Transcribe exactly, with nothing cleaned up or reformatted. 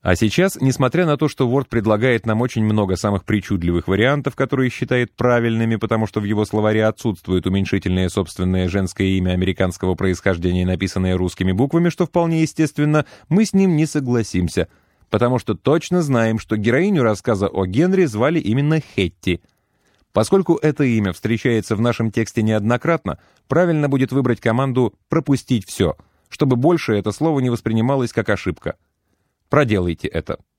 А сейчас, несмотря на то, что Word предлагает нам очень много самых причудливых вариантов, которые считает правильными, потому что в его словаре отсутствует уменьшительное собственное женское имя американского происхождения, написанное русскими буквами, что вполне естественно, мы с ним не согласимся, потому что точно знаем, что героиню рассказа о Генри звали именно Хетти. Поскольку это имя встречается в нашем тексте неоднократно, правильно будет выбрать команду «пропустить все», чтобы больше это слово не воспринималось как ошибка. Проделайте это.